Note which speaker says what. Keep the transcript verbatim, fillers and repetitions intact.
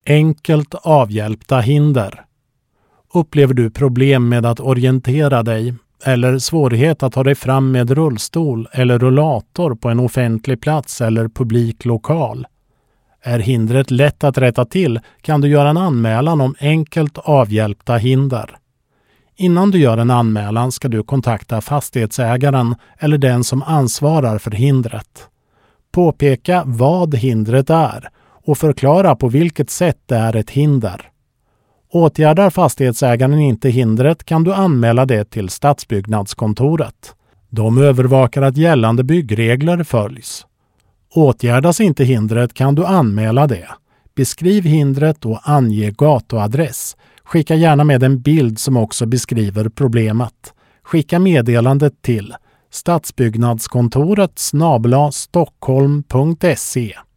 Speaker 1: Enkelt avhjälpta hinder. Upplever du problem med att orientera dig eller svårighet att ta dig fram med rullstol eller rullator på en offentlig plats eller publik lokal? Är hindret lätt att rätta till kan du göra en anmälan om enkelt avhjälpta hinder. Innan du gör en anmälan ska du kontakta fastighetsägaren eller den som ansvarar för hindret. Påpeka vad hindret är och förklara på vilket sätt det är ett hinder. Åtgärdar fastighetsägaren inte hindret kan du anmäla det till Stadsbyggnadskontoret. De övervakar att gällande byggregler följs. Åtgärdas inte hindret kan du anmäla det. Beskriv hindret och ange gatuadress. Skicka gärna med en bild som också beskriver problemet. Skicka meddelandet till stadsbyggnadskontoret snabel-a stockholm punkt se.